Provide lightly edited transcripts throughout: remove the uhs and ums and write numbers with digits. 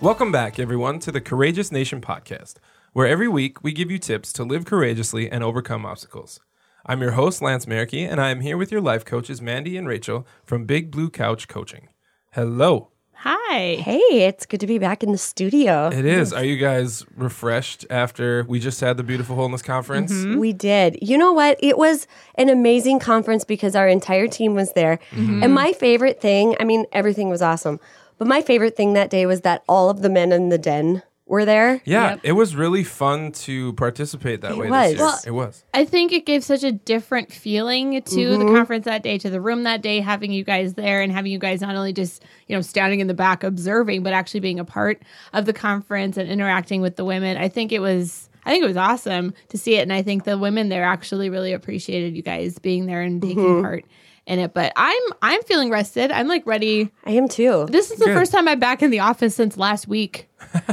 Welcome back, everyone, to the Courageous Nation podcast, where every week we give you tips to live courageously and overcome obstacles. I'm your host, Lance Markey, and I am here with your life coaches, Mandy and Rachel from Big Blue Couch Coaching. Hello. Hi. Hey, it's good to be back in the studio. It is. Are you guys refreshed after we just had the Beautiful Wholeness Conference? Mm-hmm. We did. You know what? It was an amazing conference because our entire team was there. Mm-hmm. And my favorite thing, I mean, everything was awesome, but my favorite thing that day was that all of the men in the den were there. Yeah, Yep. It was really fun to participate that way was. this year. Well, it was. I think it gave such a different feeling to the conference that day, to the room that day, having you guys there and having you guys not only just, standing in the back observing, but actually being a part of the conference and interacting with the women. I think it was awesome to see it. And I think the women there actually really appreciated you guys being there and taking part in it. But I'm feeling rested. I'm like ready. I am too. This is the first time I'm back in the office since last week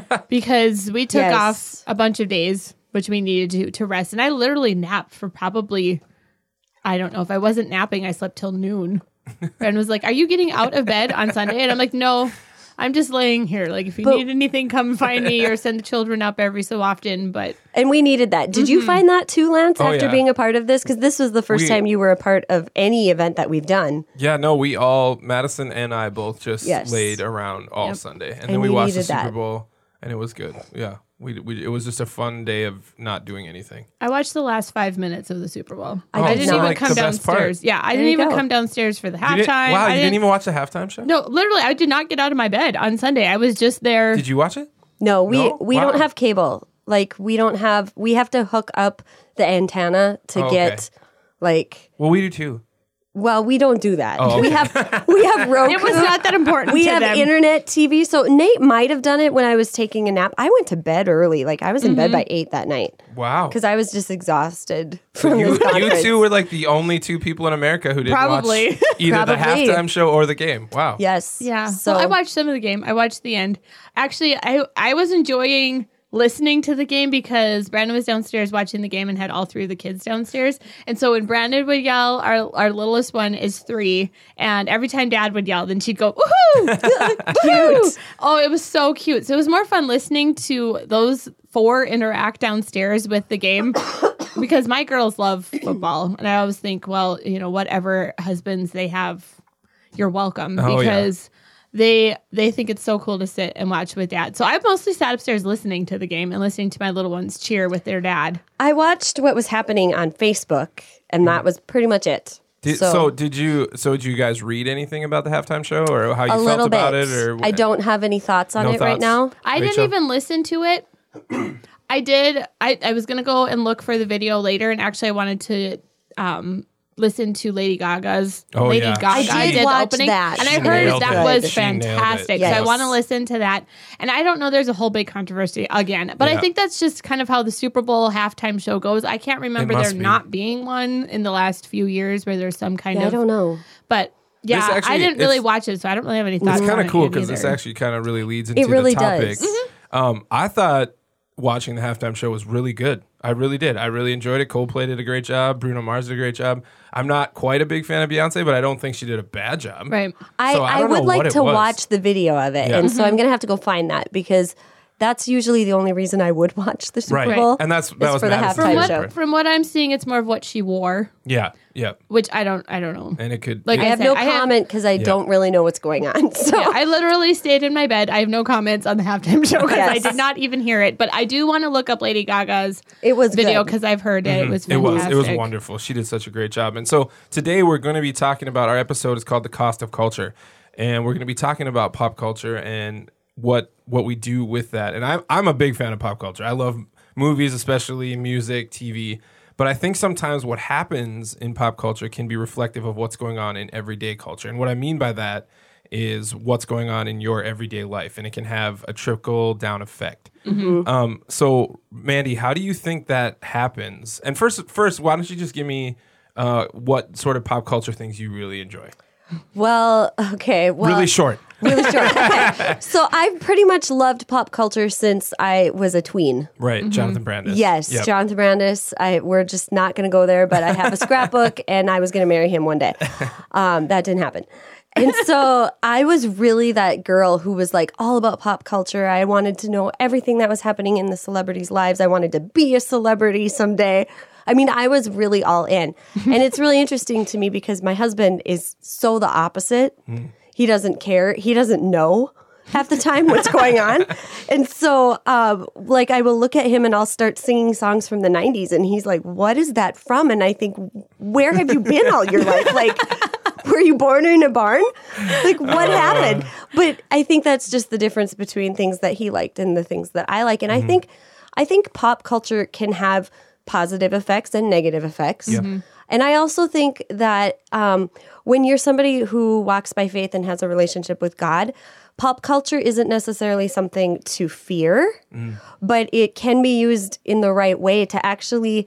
because we took off a bunch of days, which we needed to rest. And I literally napped for probably, I don't know, if I wasn't napping, I slept till noon. Brandon was like, "Are you getting out of bed on Sunday?" And I'm like, "No, I'm just laying here. Like, if you need anything, come find me or send the children up every so often." But And we needed that. Did you find that too, Lance, after yeah. being a part of this? Because this was the first time you were a part of any event that we've done. Yeah, no, Madison and I both just laid around all Sunday. And then we we watched the needed Super that. Bowl, and it was good. Yeah, it was just a fun day of not doing anything. I watched the last 5 minutes of the Super Bowl. I I did didn't not. even come The best part. downstairs. Yeah, I There didn't you even go. come downstairs for the You didn't- halftime. wow, you didn't even watch the halftime show? No, literally, I did not get out of my bed on Sunday. I was just there. Did you watch it? No, we No? don't Wow. have cable. Like, we have to hook up the antenna to okay. get, like, Well, we do too. well, we don't do that. Oh, okay. We have Roku. It was not that important We to have them. internet TV. So Nate might have done it when I was taking a nap. I went to bed early. Like, I was in bed by 8 that night Wow. because I was just exhausted from You this conference. two were like the only two people in America who didn't Probably. watch either the Probably. halftime show or the game. Wow. Yes. Yeah. So Well, I watched some of the game. I watched the end. Actually, I was enjoying listening to the game because Brandon was downstairs watching the game and had all three of the kids downstairs. And so when Brandon would yell, our littlest one is 3, and every time Dad would yell, then she'd go, woohoo! Cute. Oh, it was so cute. So it was more fun listening to those 4 interact downstairs with the game because my girls love football. And I always think, well, whatever husbands they have, you're welcome Oh, yeah. because they think it's so cool to sit and watch with Dad. So I mostly sat upstairs listening to the game and listening to my little ones cheer with their dad. I watched what was happening on Facebook, and that was pretty much it. Did you guys read anything about the halftime show or how you a felt little about bit. it? Or I don't have any thoughts on No it right thoughts? now. I Rachel? didn't even listen to it. I did. I was going to go and look for the video later, and actually I wanted to listen to Lady Gaga's. Oh, Lady yeah. Gaga I did the watch opening, that. and I She heard nailed that it. was She nailed it. fantastic. Yes. So I want to listen to that. And I don't know. There's a whole big controversy again, but Yeah. I think that's just kind of how the Super Bowl halftime show goes. I can't remember must there be. not being one in the last few years where there's some kind Yeah, I of. don't know. But yeah, This actually- I didn't really it's- watch it, so I don't really have any thoughts. It's kind on of cool it because this either. actually kind of really leads into really the topic. does. I thought watching the halftime show was really good. I really did. I really enjoyed it. Coldplay did a great job. Bruno Mars did a great job. I'm not quite a big fan of Beyonce, but I don't think she did a bad job. Right. So I I don't would know like what it to was. watch the video of it. Yeah. And so I'm going to have to go find that because that's usually the only reason I would watch the Super Right. Bowl. And that is was for the Madison's halftime favorite show. part. From what I'm seeing, it's more of what she wore, Yeah. which I don't know. And it could. Like I it- have said, no I have- comment because I don't really know what's going on. So Yeah, I literally stayed in my bed. I have no comments on the halftime show because I Yes. did not even hear it. But I do want to look up Lady Gaga's it was video good. because I've heard it. It was It was. fantastic. It was wonderful. She did such a great job. And so today we're going to be talking about, our episode is called The Cost of Culture. And we're going to be talking about pop culture and what we do with that. And I'm a big fan of pop culture. I love movies, especially music, TV. But I think sometimes what happens in pop culture can be reflective of what's going on in everyday culture. And what I mean by that is what's going on in your everyday life. And it can have a trickle down effect. So, Mandy, how do you think that happens? And first, why don't you just give me what sort of pop culture things you really enjoy? Well, okay. Well, Really short. Really short. Okay. So I've pretty much loved pop culture since I was a tween. Right, Jonathan Brandis. Yes, Yep. Jonathan Brandis. We're just not going to go there, but I have a scrapbook, and I was going to marry him one day. That didn't happen. And so I was really that girl who was like all about pop culture. I wanted to know everything that was happening in the celebrities' lives. I wanted to be a celebrity someday. I mean, I was really all in. And it's really interesting to me because my husband is so the opposite. He doesn't care. He doesn't know half the time what's going on. And so, like, I will look at him and I'll start singing songs from the 90s. And he's like, what is that from? And I think, where have you been all your life? Like, were you born in a barn? Like, what happened? But I think that's just the difference between things that he liked and the things that I like. And I think pop culture can have positive effects and negative effects. And I also think that when you're somebody who walks by faith and has a relationship with God, pop culture isn't necessarily something to fear, but it can be used in the right way to actually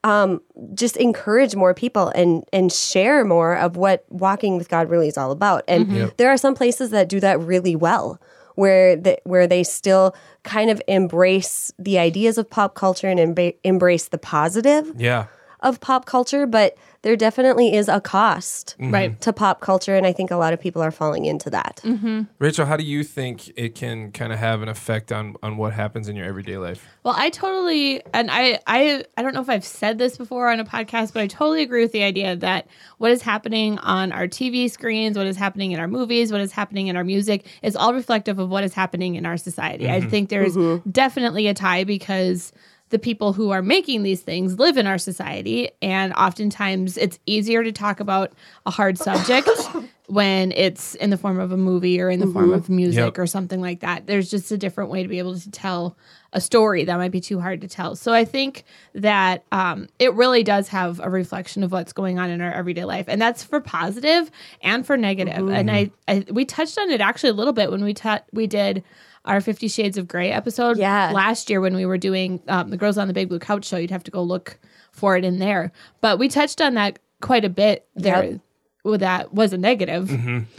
just encourage more people and share more of what walking with God really is all about. And there are some places that do that really well, where they still kind of embrace the ideas of pop culture and embrace the positive of pop culture, but there definitely is a cost to pop culture, and I think a lot of people are falling into that. Rachel, how do you think it can kind of have an effect on what happens in your everyday life? Well, I totally, and I don't know if I've said this before on a podcast, but I totally agree with the idea that what is happening on our TV screens, what is happening in our movies, what is happening in our music is all reflective of what is happening in our society. I think there's definitely a tie because the people who are making these things live in our society, and oftentimes it's easier to talk about a hard subject when it's in the form of a movie or in the form of music or something like that. There's just a different way to be able to tell a story that might be too hard to tell. So I think that it really does have a reflection of what's going on in our everyday life, and that's for positive and for negative. And we touched on it actually a little bit when we did our 50 Shades of Grey episode last year when we were doing the Girls on the Big Blue Couch show. You'd have to go look for it in there. But we touched on that quite a bit there. Well, that was a negative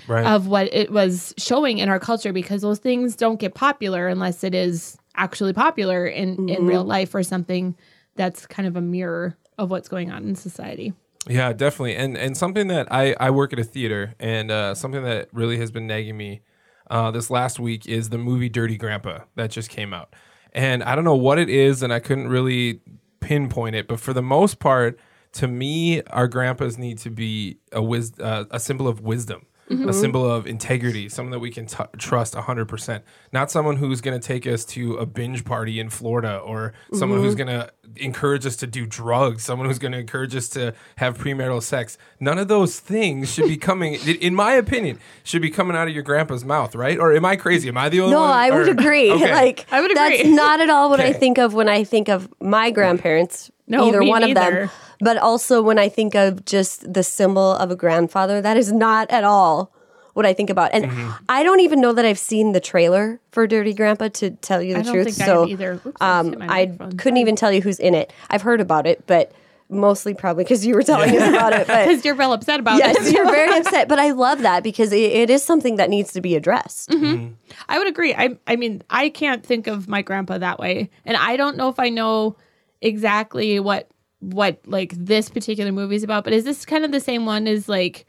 of what it was showing in our culture, because those things don't get popular unless it is actually popular in real life or something that's kind of a mirror of what's going on in society. Yeah, definitely. And something that I work at a theater, and something that really has been nagging me this last week is the movie Dirty Grandpa that just came out. And I don't know what it is, and I couldn't really pinpoint it, but for the most part, to me, our grandpas need to be a symbol of wisdom, a symbol of integrity, someone that we can trust 100%. Not someone who's going to take us to a binge party in Florida, or someone who's going to encourage us to do drugs, someone who's going to encourage us to have premarital sex. None of those things should be coming, in my opinion, should be coming out of your grandpa's mouth, right? Or am I crazy? Am I the only one? No, I would agree. Okay. Like, I would agree. That's not at all what I think of when I think of my grandparents. No, either me one neither. of them. But also when I think of just the symbol of a grandfather, that is not at all what I think about. And I don't even know that I've seen the trailer for Dirty Grandpa, to tell you the truth. Think I so have either. Oops, I hit my I microphone. couldn't even tell you who's in it. I've heard about it, but mostly probably because you were telling us about it. But Because you're real upset about yes, it. you're very upset. But I love that because it is something that needs to be addressed. I would agree. I mean, I can't think of my grandpa that way. And I don't know if I know exactly what like this particular movie is about, but is this kind of the same one as like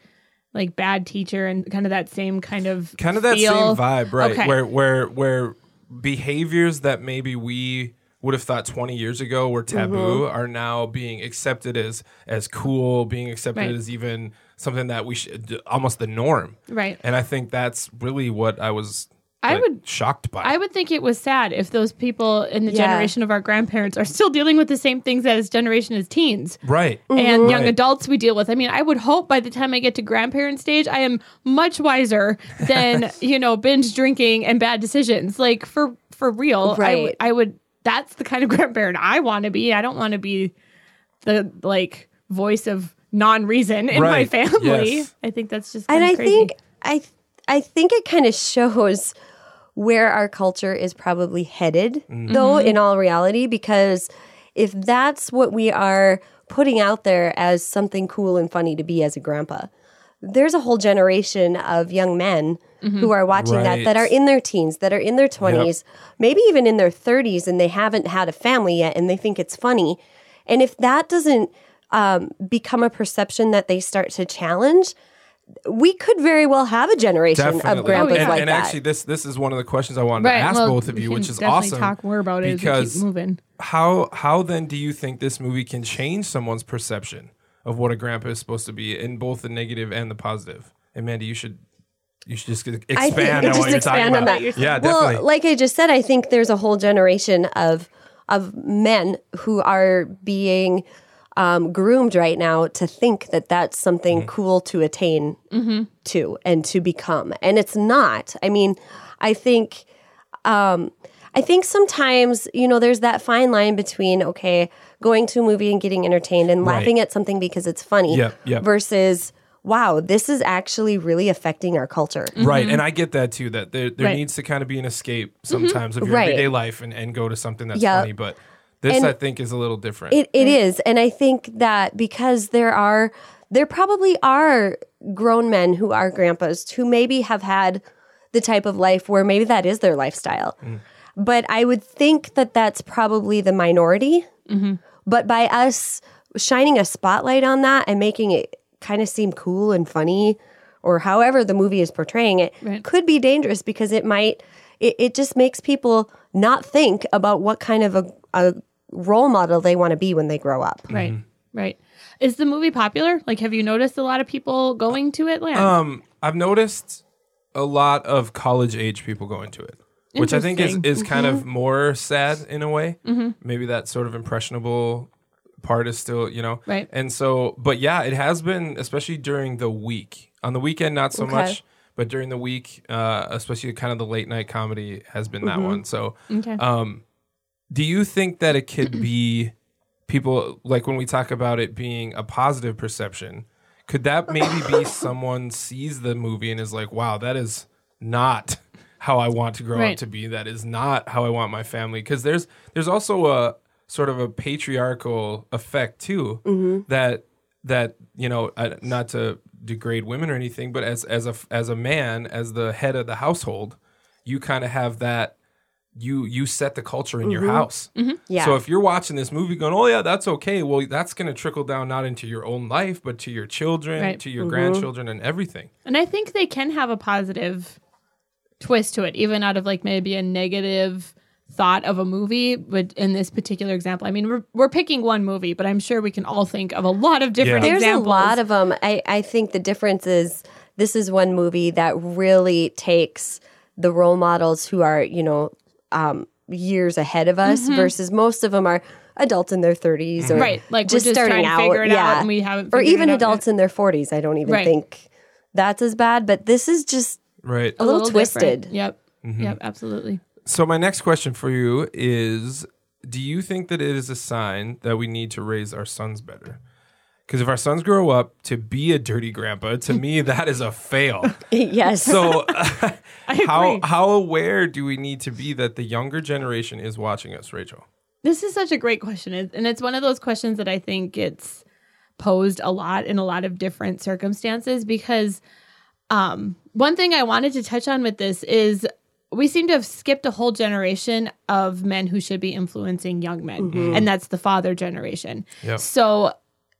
Bad Teacher and kind of that same kind of that feel? same vibe, right? Okay. Where behaviors that maybe we would have thought 20 years ago were taboo are now being accepted as cool, being accepted as even something that we should, almost the norm. Right. And I think that's really what I was shocked by. I would think it was sad if those people in the generation of our grandparents are still dealing with the same things that his generation as teens. Right. And young adults we deal with. I mean, I would hope by the time I get to grandparent stage, I am much wiser than, binge drinking and bad decisions. Like for real, Right. I would, that's the kind of grandparent I want to be. I don't want to be the voice of non-reason in my family. Yes. I think that's just And kind I of crazy. think I think it kind of shows where our culture is probably headed, though, in all reality, because if that's what we are putting out there as something cool and funny to be as a grandpa, there's a whole generation of young men who are watching that are in their teens, that are in their 20s, maybe even in their 30s, and they haven't had a family yet, and they think it's funny. And if that doesn't become a perception that they start to challenge, we could very well have a generation of grandpas like and that. actually, this is one of the questions I wanted to ask both of you, which is definitely awesome. Talk more about it because as we keep moving. how then do you think this movie can change someone's perception of what a grandpa is supposed to be in both the negative and the positive? And Mandy, you should just expand on what you're talking about. That. Yeah, definitely. Well, like I just said, I think there's a whole generation of men who are being groomed right now to think that that's something cool to attain to and to become, and it's not. I mean, I think sometimes, there's that fine line between, okay, going to a movie and getting entertained and laughing at something because it's funny versus, wow, this is actually really affecting our culture. Right. And I get that too, that there needs to kind of be an escape sometimes of your everyday life and go to something that's funny. But this, I think, is a little different. It is. And I think that because there probably are grown men who are grandpas who maybe have had the type of life where maybe that is their lifestyle. But I would think that that's probably the minority. But by us shining a spotlight on that and making it kind of seem cool and funny, or however the movie is portraying it, could be dangerous because it just makes people not think about what kind of a role model they want to be when they grow up. Right. Is the movie popular? Like, have you noticed a lot of people going to it, Lance? I've noticed a lot of college age people going to it, which I think is kind of more sad in a way. Maybe that sort of impressionable part is still, Right. And so, but yeah, it has been, especially during the week. On the weekend, not so much, but during the week, especially kind of the late night comedy has been that one. So, do you think that it could be people, like when we talk about it being a positive perception, could that maybe be someone sees the movie and is like, wow, that is not how I want to grow up to be. That is not how I want my family. Because there's also a sort of a patriarchal effect too, that not to degrade women or anything, but as a man, as the head of the household, you kind of have that. You set the culture in your house. Yeah. So if you're watching this movie going, oh yeah, that's okay. Well, that's going to trickle down not into your own life, but to your children, to your grandchildren and everything. And I think they can have a positive twist to it, even out of like maybe a negative thought of a movie. But in this particular example, I mean, we're picking one movie, but I'm sure we can all think of a lot of different examples. There's a lot of them. I think the difference is this is one movie that really takes the role models who are, years ahead of us versus most of them are adults in their 30s or like just we're starting trying to out. figure it out and we haven't or figured even it out adults yet. in their 40s. I don't even think that's as bad, but this is just Right. a little twisted. Different. Yep, absolutely. So my next question for you is, do you think that it is a sign that we need to raise our sons better? Because if our sons grow up to be a dirty grandpa, to me, that is a fail. Yes. So agree. how aware do we need to be that the younger generation is watching us, Rachel? This is such a great question. And it's one of those questions that I think gets posed a lot in a lot of different circumstances because one thing I wanted to touch on with this is we seem to have skipped a whole generation of men who should be influencing young men. And that's the father generation. Yep. So,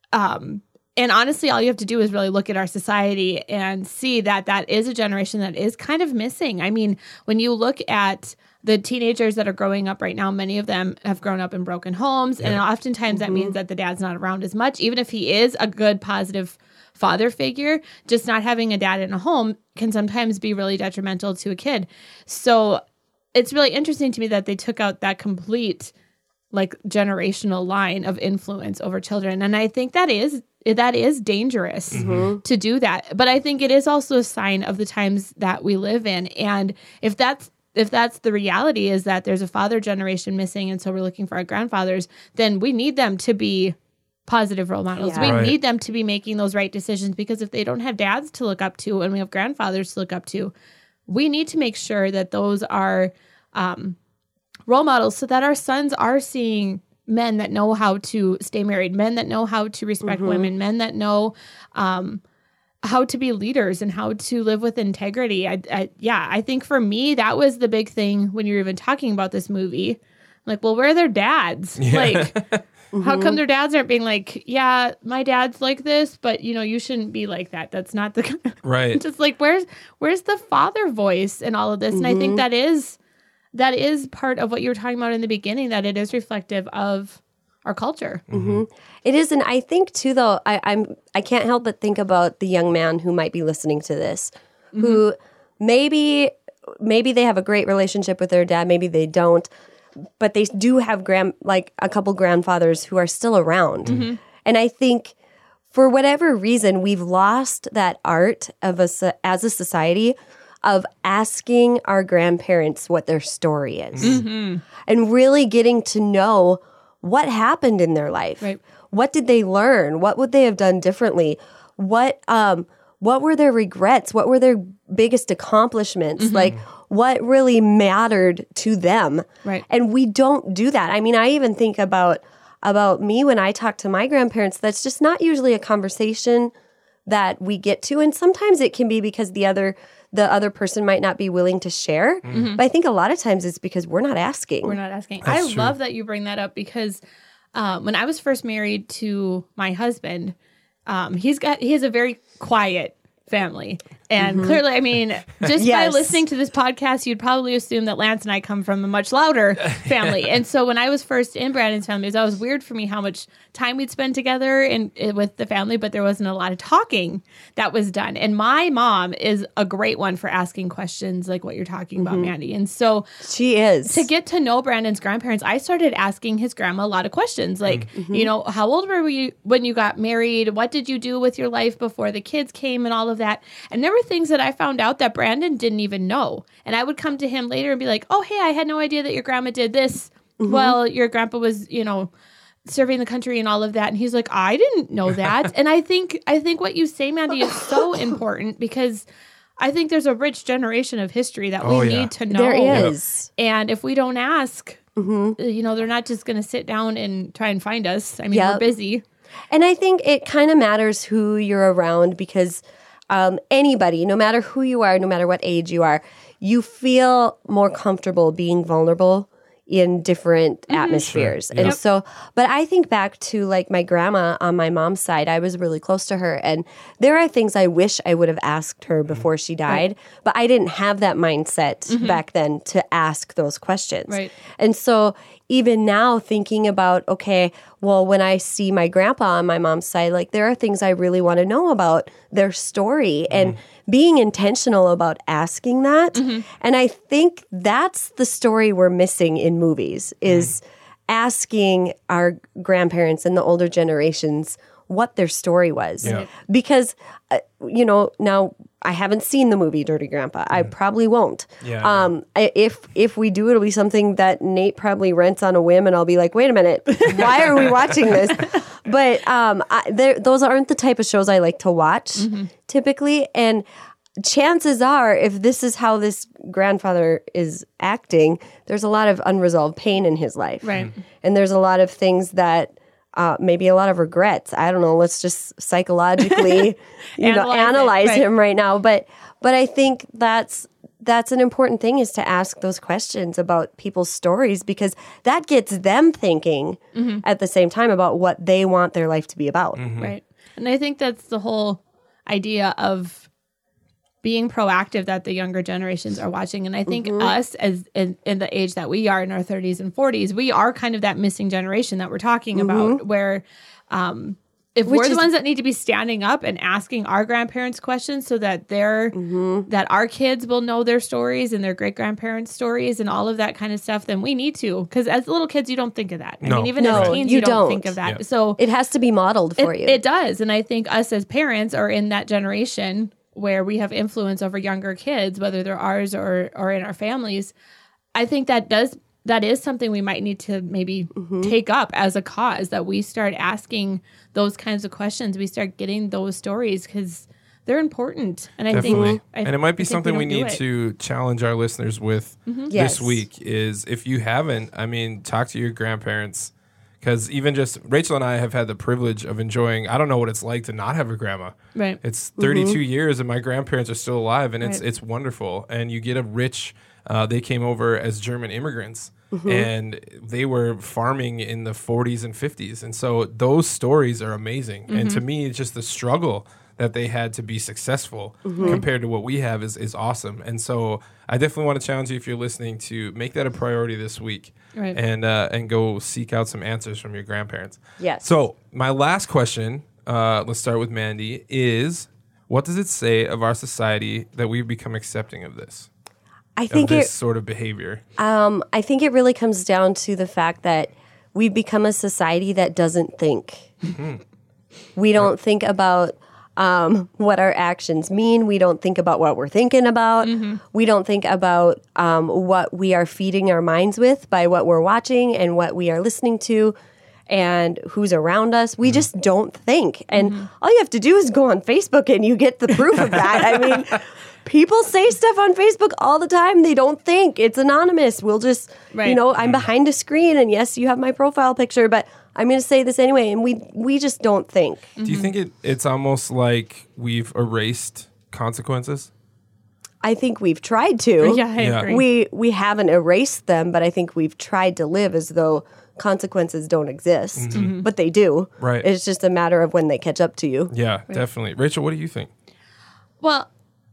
and honestly, all you have to do is really look at our society and see that is a generation that is kind of missing. I mean, when you look at the teenagers that are growing up right now, many of them have grown up in broken homes. And oftentimes that means that the dad's not around as much, even if he is a good, positive father figure. Just not having a dad in a home can sometimes be really detrimental to a kid. So it's really interesting to me that they took out that complete like generational line of influence over children. And I think that is dangerous to do that. But I think it is also a sign of the times that we live in. And if that's the reality, is that there's a father generation missing, and so we're looking for our grandfathers, then we need them to be positive role models. Yeah. We need them to be making those right decisions, because if they don't have dads to look up to and we have grandfathers to look up to, we need to make sure that those are role models so that our sons are seeing men that know how to stay married, men that know how to respect women, men that know how to be leaders and how to live with integrity. I think for me, that was the big thing when you were even talking about this movie. Like, well, where are their dads? Yeah. Like, How come their dads aren't being like, yeah, my dad's like this, but you shouldn't be like that. That's not the kind of, Right. just like where's the father voice in all of this? And I think that is part of what you were talking about in the beginning, that it is reflective of our culture. It is, and I think too, though, I can't help but think about the young man who might be listening to this, who maybe they have a great relationship with their dad, maybe they don't, but they do have a couple grandfathers who are still around. And I think for whatever reason, we've lost that art of as a society of asking our grandparents what their story is and really getting to know what happened in their life. Right. What did they learn? What would they have done differently? What were their regrets? What were their biggest accomplishments? Like, what really mattered to them? Right. And we don't do that. I mean, I even think about me when I talk to my grandparents. That's just not usually a conversation that we get to. And sometimes it can be because the other person might not be willing to share. But I think a lot of times it's because we're not asking. We're not asking. That's I true. love that you bring that up because when I was first married to my husband, he has a very quiet family. And clearly, I mean, just by Yes. listening to this podcast, you'd probably assume that Lance and I come from a much louder family. And so when I was first in Brandon's family, it was always weird for me how much time we'd spend together with the family, but there wasn't a lot of talking that was done. And my mom is a great one for asking questions like what you're talking about, Mandy. And so She is. to get to know Brandon's grandparents, I started asking his grandma a lot of questions like, how old were you when you got married? What did you do with your life before the kids came and all of that? And there were things that I found out that Brandon didn't even know. And I would come to him later and be like, oh, hey, I had no idea that your grandma did this. Well, your grandpa was, serving the country and all of that. And he's like, I didn't know that. And I think what you say, Mandy, is so important because I think there's a rich generation of history that we need to know. There is. And if we don't ask, they're not just going to sit down and try and find us. I mean, we're busy. And I think it kind of matters who you're around because anybody, no matter who you are, no matter what age you are, you feel more comfortable being vulnerable in different atmospheres. Sure. And so, but I think back to like my grandma on my mom's side, I was really close to her. And there are things I wish I would have asked her before she died, but I didn't have that mindset back then to ask those questions. Right. And so even now thinking about, okay, well, when I see my grandpa on my mom's side, like there are things I really want to know about their story and being intentional about asking that. And I think that's the story we're missing in movies is asking our grandparents and the older generations what their story was. Yeah. Because, now I haven't seen the movie Dirty Grandpa. I probably won't. Yeah. If we do, it'll be something that Nate probably rents on a whim, and I'll be like, wait a minute, why are we watching this? But those aren't the type of shows I like to watch typically. And chances are, if this is how this grandfather is acting, there's a lot of unresolved pain in his life. Right. And there's a lot of things that maybe a lot of regrets. I don't know. Let's just psychologically, analyze him right now. But I think that's an important thing is to ask those questions about people's stories because that gets them thinking at the same time about what they want their life to be about. Right. And I think that's the whole idea of being proactive that the younger generations are watching. And I think us as in the age that we are in our 30s and 40s, we are kind of that missing generation that we're talking about where if we're the ones that need to be standing up and asking our grandparents questions so that that our kids will know their stories and their great grandparents' stories and all of that kind of stuff, then we need to. Because as little kids, you don't think of that. I mean, even as teens, you don't think of that. Yeah. So it has to be modeled for you. It does. And I think us as parents are in that generation where we have influence over younger kids, whether they're ours or in our families. I think that is something we might need to maybe take up as a cause, that we start asking those kinds of questions. We start getting those stories because they're important. And I think and it might be something we don't need to challenge our listeners with this week is if you haven't, talk to your grandparents. Because even just Rachel and I have had the privilege of enjoying, I don't know what it's like to not have a grandma. Right. It's 32 years and my grandparents are still alive and it's wonderful. And you get a rich, they came over as German immigrants. and they were farming in the 40s and 50s. And so those stories are amazing. And to me, it's just the struggle that they had to be successful compared to what we have is awesome. And so I definitely want to challenge you, if you're listening, to make that a priority this week. Right. And go seek out some answers from your grandparents. Yes. So my last question, let's start with Mandy, is what does it say of our society that we've become accepting of this? I think of this sort of behavior? I think it really comes down to the fact that we've become a society that doesn't think. We don't think about what our actions mean. We don't think about what we're thinking about. We don't think about what we are feeding our minds with by what we're watching and what we are listening to and who's around us. We just don't think. And all you have to do is go on Facebook and you get the proof of that. I mean, people say stuff on Facebook all the time. They don't think. It's anonymous. We'll just, Right. I'm behind a screen and yes, you have my profile picture, but I'm going to say this anyway. And we just don't think. Do you think it's almost like we've erased consequences? I think we've tried to. Yeah, I Yeah. agree. We haven't erased them, but I think we've tried to live as though consequences don't exist, but they do. Right. It's just a matter of when they catch up to you. Yeah, definitely. Rachel, what do you think? Well,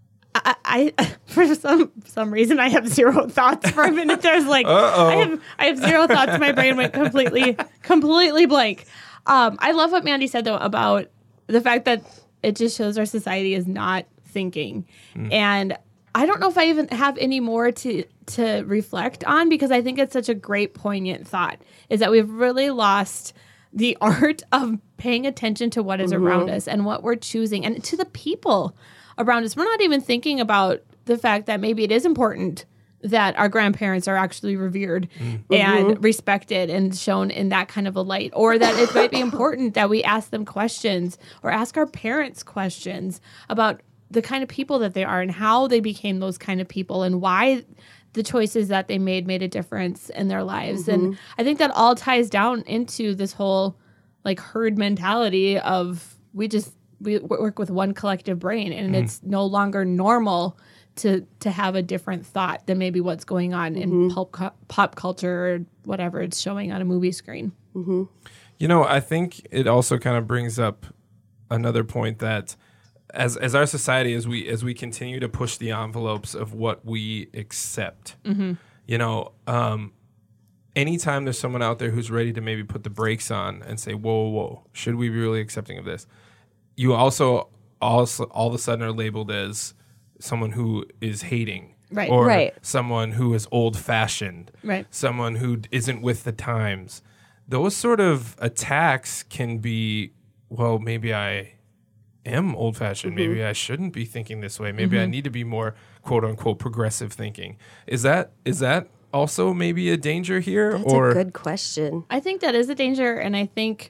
I for some reason I have zero thoughts for a minute. There's like I have zero thoughts. My brain went completely blank. I love what Mandy said though about the fact that it just shows our society is not thinking, and I don't know if I even have any more to reflect on, because I think it's such a great poignant thought, is that we've really lost the art of paying attention to what is around us and what we're choosing, and to the people around us. We're not even thinking about the fact that maybe it is important that our grandparents are actually revered and respected and shown in that kind of a light, or that it might be important that we ask them questions or ask our parents questions about the kind of people that they are and how they became those kind of people and why the choices that they made a difference in their lives. And I think that all ties down into this whole like herd mentality of we work with one collective brain, and it's no longer normal to have a different thought than maybe what's going on in pop culture or whatever it's showing on a movie screen. You know, I think it also kind of brings up another point that as our society, as we continue to push the envelopes of what we accept, you know, anytime there's someone out there who's ready to maybe put the brakes on and say, whoa, should we be really accepting of this? You also all of a sudden are labeled as someone who is hating. Right. Or Right. someone who is old-fashioned. Right. Someone who isn't with the times. Those sort of attacks can be, well, maybe I am old-fashioned. Maybe I shouldn't be thinking this way. Maybe I need to be more, quote-unquote, progressive thinking. Is that also maybe a danger here? That's a good question. I think that is a danger, and I think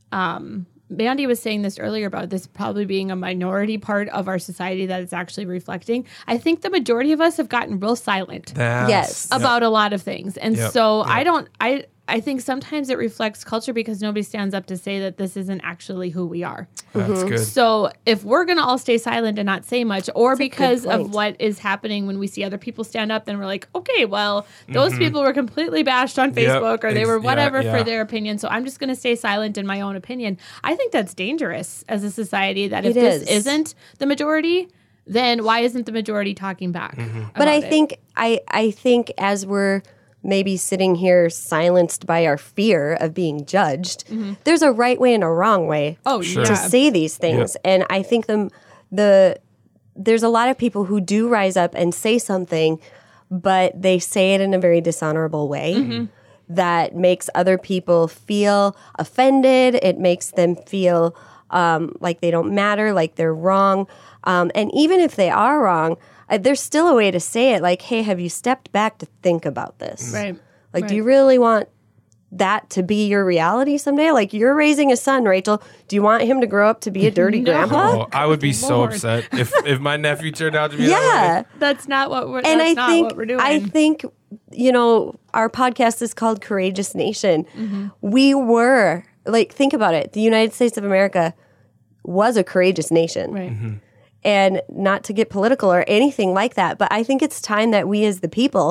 Mandy was saying this earlier about this probably being a minority part of our society that it's actually reflecting. I think the majority of us have gotten real silent Yes. about a lot of things. And Yep. so Yep. I think sometimes it reflects culture because nobody stands up to say that this isn't actually who we are. That's good. So if we're going to all stay silent and not say much, or a good because point. of what is happening when we see other people stand up, then we're like, okay, well, those people were completely bashed on Facebook or they were whatever yeah. for their opinion. So I'm just going to stay silent in my own opinion. I think that's dangerous as a society, that if It this is. isn't the majority, then why isn't the majority talking back? But I about it? think I think as we're maybe sitting here silenced by our fear of being judged, there's a right way and a wrong way Oh, Sure. to yeah. say these things. And I think there's a lot of people who do rise up and say something, but they say it in a very dishonorable way that makes other people feel offended. It makes them feel like they don't matter, like they're wrong. And even if they are wrong, there's still a way to say it, like, hey, have you stepped back to think about this? Right. Like, do you really want that to be your reality someday? Like, you're raising a son, Rachel. Do you want him to grow up to be a dirty grandpa? Oh, I would be so Lord. upset if my nephew turned out to be that Yeah. That's not what we're. And that's I not what we're doing. think, our podcast is called Courageous Nation. We were, like, think about it. The United States of America was a courageous nation. right. And not to get political or anything like that, but I think it's time that we as the people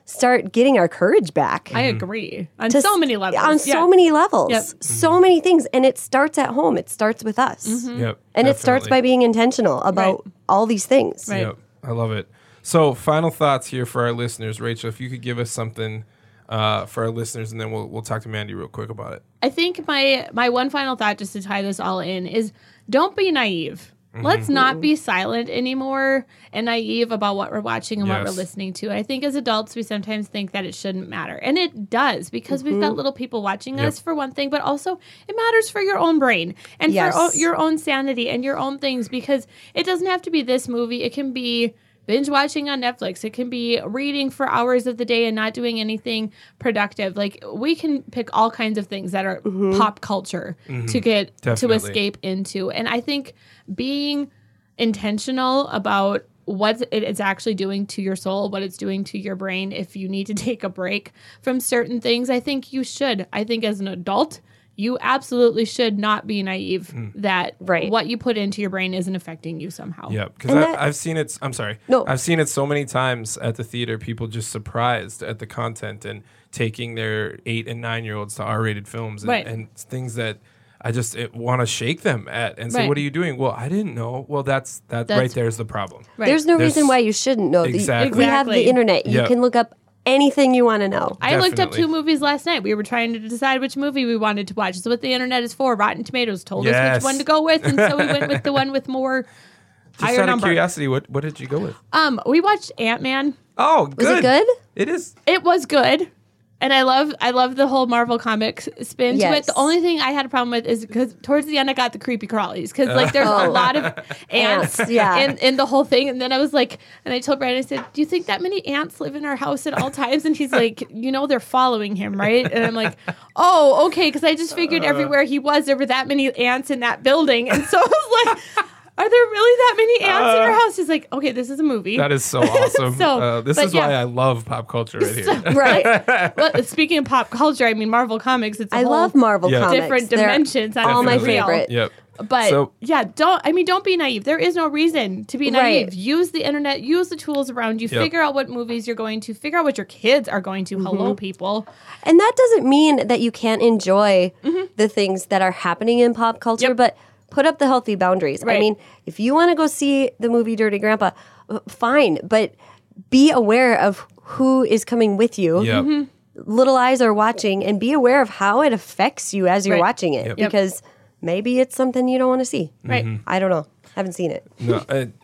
start getting our courage back. I agree. On To so many levels. On so many levels. Yep. So many things. And it starts at home. It starts with us. Yep. And it starts by being intentional about Right. all these things. Right. Yep. I love it. So, final thoughts here for our listeners. Rachel, if you could give us something for our listeners, and then we'll talk to Mandy real quick about it. I think my one final thought, just to tie this all in, is don't be naive. Let's not be silent anymore and naive about what we're watching and what we're Yes. listening to. I think as adults, we sometimes think that it shouldn't matter. And it does, because we've got little people watching us, for one thing, but also it matters for your own brain and Yes. for your own sanity and your own things, because it doesn't have to be this movie. It can be binge watching on Netflix. It can be reading for hours of the day and not doing anything productive. Like, we can pick all kinds of things that are pop culture to get to Definitely. escape into. And I think being intentional about what it's actually doing to your soul, what it's doing to your brain, if you need to take a break from certain things, I think you should. I think as an adult, you absolutely should not be naive that Right. what you put into your brain isn't affecting you somehow. Yeah, because And that- I've seen it. I'm sorry. No. I've seen it so many times at the theater. People just surprised at the content and taking their 8 and 9-year-olds to R-rated films and, Right. and things that I just want to shake them at and say, Right. "What are you doing?" Well, I didn't know. Well, that's right there's the problem. Right. There's no There's- reason why you shouldn't know. Exactly. We have the Exactly. internet. You Yep. can look up anything you want to know. I looked up Definitely. 2 movies last night. We were trying to decide which movie we wanted to watch. It's what the internet is for. Rotten Tomatoes told us Yes. which one to go with, and so we went with the one with more Just higher out of number. curiosity, what did you go with? We watched Ant-Man. Oh, good. Was it good? It is. It was good. And I love the whole Marvel Comics spin to it. Yes. The only thing I had a problem with is because towards the end I got the creepy crawlies, because like there's a lot of ants yeah. in the whole thing. And then I was like, and I told Brandon, I said, "Do you think that many ants live in our house at all times?" And he's like, "They're following him, right?" And I'm like, "Oh, okay," because I just figured everywhere he was, there were that many ants in that building, and so I was like, "Are there really that many ants in our house?" He's like, "Okay, this is a movie." That is so awesome. So, this but is why yeah. I love pop culture right here. Right. Well, speaking of pop culture, I mean Marvel Comics. It's a I whole love Marvel Yeah. comics. different They're dimensions. all my Definitely. favorite. Yep. But So- yeah, don't be naive. There is no reason to be naive. Right. Use the internet, use the tools around you, Yep. figure out what movies you're going to, figure out what your kids are going to. Hello, people. And that doesn't mean that you can't enjoy the things that are happening in pop culture, Yep. but put up the healthy boundaries. I Right. mean, if you want to go see the movie Dirty Grandpa, fine, but be aware of who is coming with you. Yep. Little eyes are watching, and be aware of how it affects you as you're Right. watching it, Yep. because maybe it's something you don't want to see. Right. I don't know. Haven't seen it. No,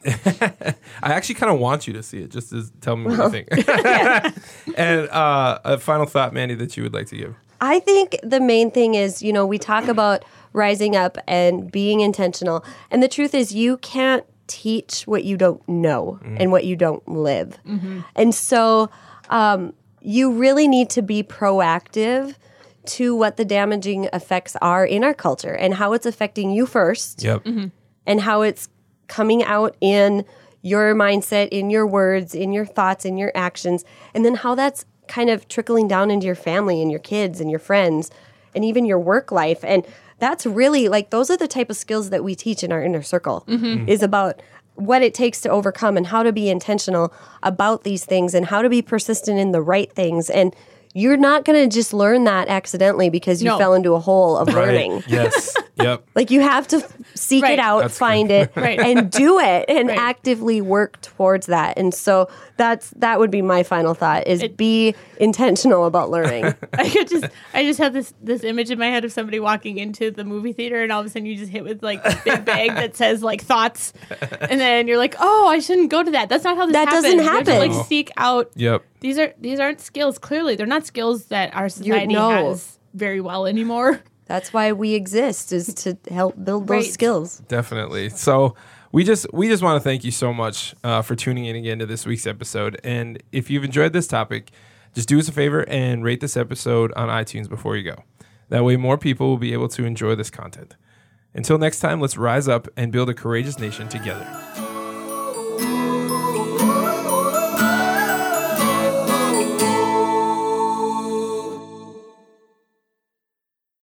I actually kind of want you to see it, just to tell me what you think. And a final thought, Mandy, that you would like to give. I think the main thing is, we talk about rising up and being intentional. And the truth is, you can't teach what you don't know and what you don't live. And so you really need to be proactive to what the damaging effects are in our culture and how it's affecting you first Yep. and how it's coming out in your mindset, in your words, in your thoughts, in your actions, and then how that's kind of trickling down into your family and your kids and your friends and even your work life. And that's really those are the type of skills that we teach in our inner circle is about what it takes to overcome and how to be intentional about these things and how to be persistent in the right things. And you're not going to just learn that accidentally because you No. fell into a hole of learning. Right. Yes. Yep. You have to seek Right. it out, That's find it, Right. and do it, and Right. actively work towards that. And so that would be my final thought: is be intentional about learning. I just have this image in my head of somebody walking into the movie theater, and all of a sudden you just hit with a big bag that says thoughts, and then you're like, "Oh, I shouldn't go to that." That's not how this That happens. doesn't You have to, happen. No. seek out. Yep. These aren't skills. Clearly, they're not skills that our society no. has very well anymore. That's why we exist, is to help build those Right. skills. Definitely. So we just want to thank you so much for tuning in again to this week's episode. And if you've enjoyed this topic, just do us a favor and rate this episode on iTunes before you go. That way more people will be able to enjoy this content. Until next time, let's rise up and build a courageous nation together.